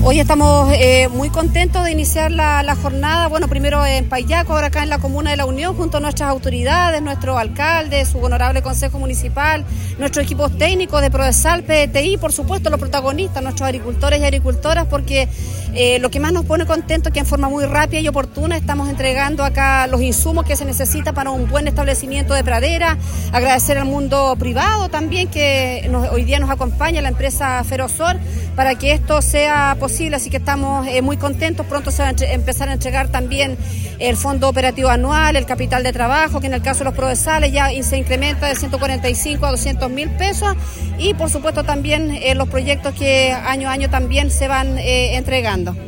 Hoy estamos muy contentos de iniciar la jornada, bueno, primero en Paillaco, ahora acá en la Comuna de La Unión, junto a nuestras autoridades, nuestro alcalde, su honorable Consejo Municipal, nuestros equipos técnicos de Prodesal, PDTI, por supuesto los protagonistas, nuestros agricultores y agricultoras, porque lo que más nos pone contentos es que en forma muy rápida y oportuna estamos entregando acá los insumos que se necesita para un buen establecimiento de pradera. Agradecer al mundo privado también que hoy día nos acompaña, la empresa Ferozor, para que esto sea posible, así que estamos muy contentos. Pronto se va a empezar a entregar también el fondo operativo anual, el capital de trabajo, que en el caso de los Prodesales ya se incrementa de 145 a 200.000 pesos, y por supuesto también los proyectos que año a año también se van entregando.